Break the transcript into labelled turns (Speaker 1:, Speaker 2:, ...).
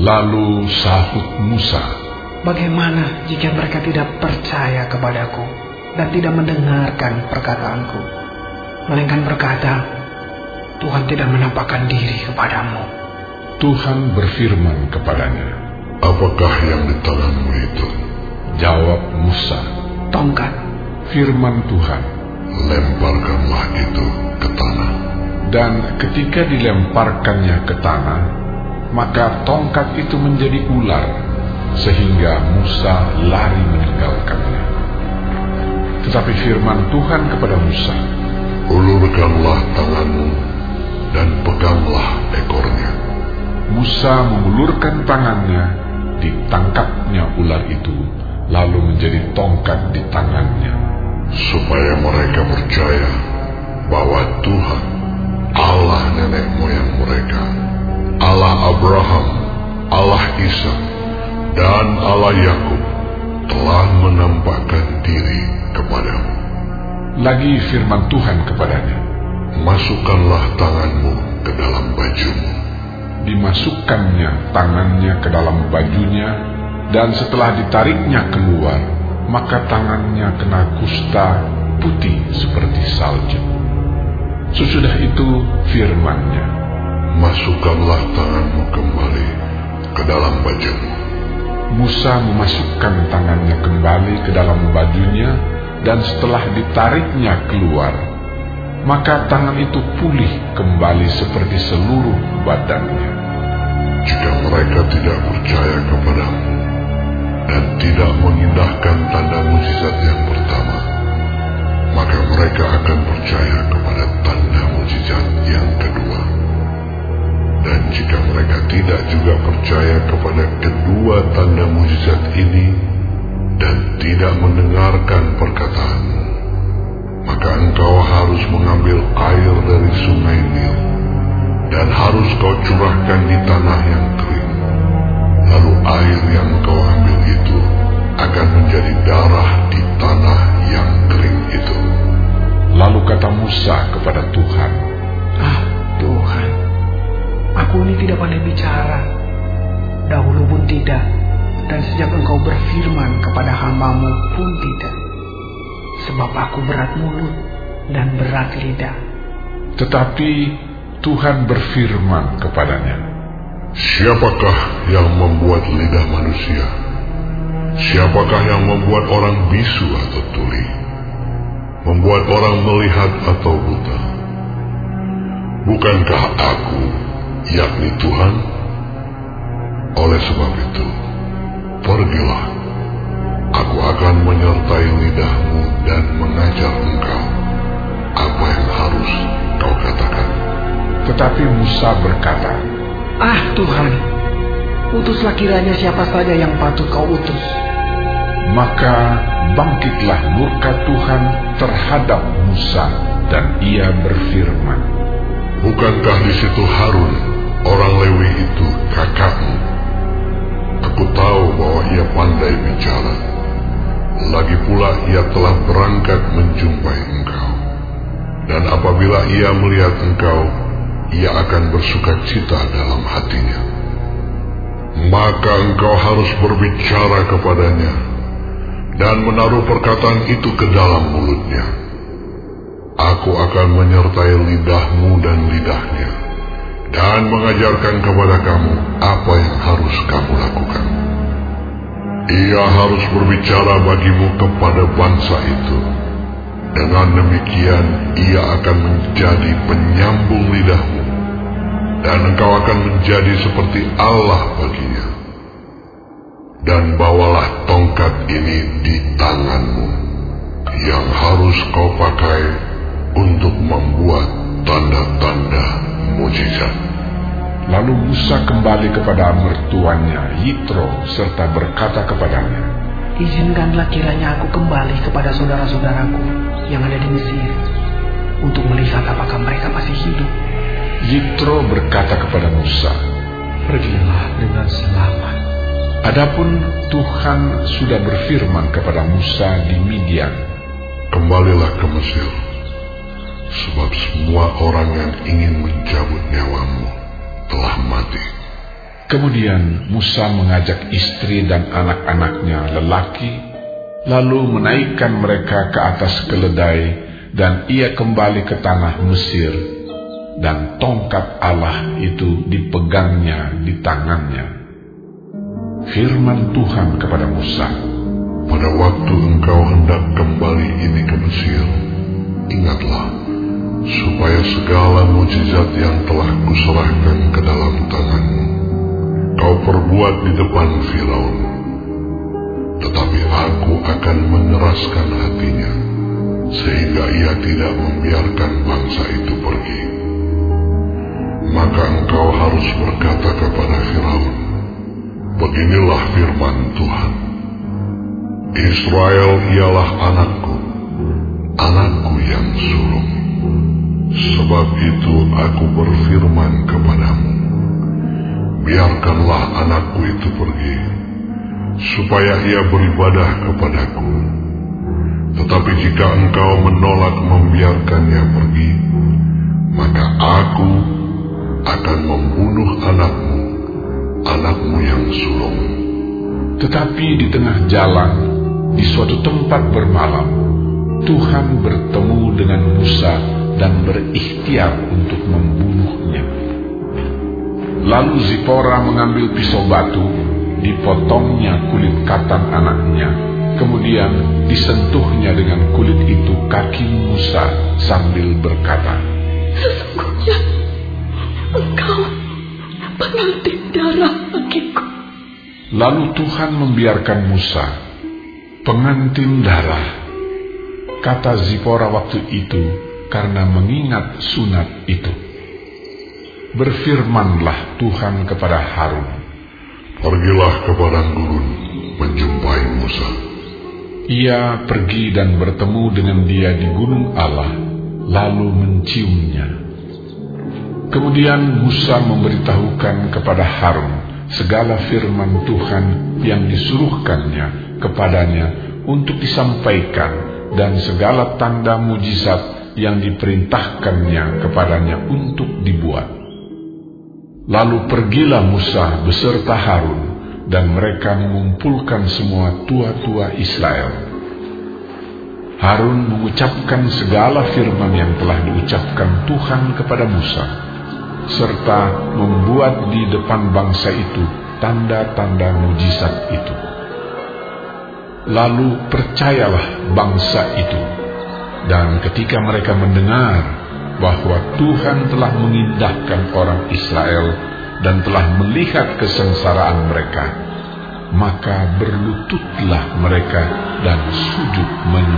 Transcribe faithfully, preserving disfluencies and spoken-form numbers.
Speaker 1: Lalu sahut Musa,
Speaker 2: "Bagaimana jika mereka tidak percaya kepadaku dan tidak mendengarkan perkataanku, melainkan berkata, Tuhan tidak menampakkan diri kepadamu?"
Speaker 1: Tuhan berfirman kepadanya,
Speaker 3: "Apakah yang di tanganmu itu?"
Speaker 1: Jawab Musa,
Speaker 2: "Tongkat."
Speaker 1: Firman Tuhan,
Speaker 3: "Lemparkanlah itu ke tanah."
Speaker 1: Dan ketika dilemparkannya ke tanah, maka tongkat itu menjadi ular, sehingga Musa lari meninggalkannya. Tetapi firman Tuhan kepada Musa,
Speaker 3: "Ulurkanlah tanganmu dan peganglah ekornya."
Speaker 1: Musa mengulurkan tangannya, ditangkapnya ular itu, lalu menjadi tongkat di tangannya.
Speaker 3: Supaya mereka percaya bahwa Tuhan, Allah nenek moyang mereka, Allah Abraham, Allah Ishak, dan Allah Yakub, telah menampakkan diri kepadamu.
Speaker 1: Lagi firman Tuhan kepadanya,
Speaker 3: "Masukkanlah tanganmu ke dalam bajumu."
Speaker 1: Dimasukkannya tangannya ke dalam bajunya, dan setelah ditariknya keluar, maka tangannya kena kusta putih seperti salju. Sesudah itu firman-Nya,
Speaker 3: "Masukkanlah tanganmu kembali ke dalam bajumu."
Speaker 1: Musa memasukkan tangannya kembali ke dalam bajunya, dan setelah ditariknya keluar, maka tangan itu pulih kembali seperti seluruh badannya.
Speaker 3: Jika mereka tidak percaya kepadamu dan tidak mengindahkan tanda mukjizat yang pertama, maka mereka akan percaya kepada tanda mukjizat yang kedua. Dan jika mereka tidak juga percaya kepada kedua tanda mukjizat ini dan tidak mendengarkan perkataanmu, maka engkau harus mengambil air dari sungai Nil dan harus kau curahkan di tanah yang kering. Lalu air yang kau ambil itu akan menjadi darah di tanah yang kering itu.
Speaker 1: Lalu kata Musa kepada Tuhan,
Speaker 2: "Ah Tuhan, aku ini tidak pandai bicara, dahulu pun tidak, dan sejak Engkau berfirman kepada hamba-Mu pun tidak. Sebab aku berat mulut dan berat lidah."
Speaker 1: Tetapi Tuhan berfirman kepadanya,
Speaker 3: "Siapakah yang membuat lidah manusia? Siapakah yang membuat orang bisu atau tuli? Membuat orang melihat atau buta? Bukankah aku, yakni Tuhan? Oleh sebab itu, pergilah. Aku akan menyertai lidahmu dan mengajar engkau apa yang harus kau katakan."
Speaker 1: Tetapi Musa berkata,
Speaker 2: "Ah Tuhan, utuslah kiranya siapa saja yang patut kau utus."
Speaker 1: Maka bangkitlah murka Tuhan terhadap Musa, dan ia berfirman,
Speaker 3: "Bukankah di situ Harun, orang Lewi itu, kakakmu? Aku tahu bahwa ia pandai bicara. Lagi pula ia telah berangkat menjumpai engkau. Dan apabila ia melihat engkau, ia akan bersukacita dalam hatinya. Maka engkau harus berbicara kepadanya dan menaruh perkataan itu ke dalam mulutnya. Aku akan menyertai lidahmu dan lidahnya, dan mengajarkan kepada kamu apa yang harus kamu lakukan. Ia harus berbicara bagimu kepada bangsa itu. Dengan demikian ia akan menjadi penyambung lidahmu, dan engkau akan menjadi seperti Allah baginya. Dan bawalah tongkat ini di tanganmu, yang harus kau pakai untuk membuat tanda-tanda mujizat."
Speaker 1: Lalu Musa kembali kepada mertuanya Yitro serta berkata kepadanya,
Speaker 2: "Izinkanlah kiranya aku kembali kepada saudara-saudaraku yang ada di Mesir, untuk melihat apakah mereka masih hidup."
Speaker 1: Yitro berkata kepada Musa,
Speaker 2: "Pergilah dengan selamat."
Speaker 1: Adapun Tuhan sudah berfirman kepada Musa di Midian,
Speaker 3: "Kembalilah ke Mesir, sebab semua orang yang ingin mencabut nyawamu telah mati."
Speaker 1: Kemudian Musa mengajak istri dan anak-anaknya lelaki, lalu menaikkan mereka ke atas keledai, dan ia kembali ke tanah Mesir, dan tongkat Allah itu dipegangnya di tangannya. Firman Tuhan kepada Musa,
Speaker 3: pada waktu engkau hendak kembali ini ke Mesir, ingatlah, supaya segala mujizat yang telah kuserahkan ke dalam tanganmu, kau perbuat di depan Firaun. Tetapi aku akan mengeraskan hatinya, sehingga ia tidak membiarkan bangsa itu pergi. Maka engkau harus berkata kepada Firaun, beginilah firman Tuhan, Israel ialah anakku, anakku yang sulung. Sebab itu aku berfirman kepadamu, biarkanlah anakku itu pergi, supaya ia beribadah kepadaku. Tetapi jika engkau menolak membiarkannya pergi, maka aku akan membunuh anakmu, anakmu yang sulung.
Speaker 1: Tetapi di tengah jalan, di suatu tempat bermalam, Tuhan bertemu dengan Musa dan berikhtiar untuk membunuhnya. Lalu Zipora mengambil pisau batu, dipotongnya kulit katan anaknya, kemudian disentuhnya dengan kulit itu kaki Musa sambil berkata,
Speaker 4: sesungguhnya engkau pengantin darah bagiku.
Speaker 1: Lalu Tuhan membiarkan Musa, pengantin darah, kata Zipora waktu itu, karena mengingat sunat itu. Berfirmanlah Tuhan kepada Harun,
Speaker 3: pergilah ke padang gurun menjumpai Musa.
Speaker 1: Ia pergi dan bertemu dengan dia di gunung Allah, lalu menciumnya. Kemudian Musa memberitahukan kepada Harun segala firman Tuhan yang disuruhkannya kepadanya untuk disampaikan, dan segala tanda mujizat yang diperintahkannya kepadanya untuk dibuat. Lalu pergilah Musa beserta Harun, dan mereka mengumpulkan semua tua-tua Israel. Harun mengucapkan segala firman yang telah diucapkan Tuhan kepada Musa, serta membuat di depan bangsa itu tanda-tanda mujizat itu. Lalu percayalah bangsa itu, dan ketika mereka mendengar bahwa Tuhan telah mengindahkan orang Israel dan telah melihat kesengsaraan mereka, maka berlututlah mereka dan sujud menyembah.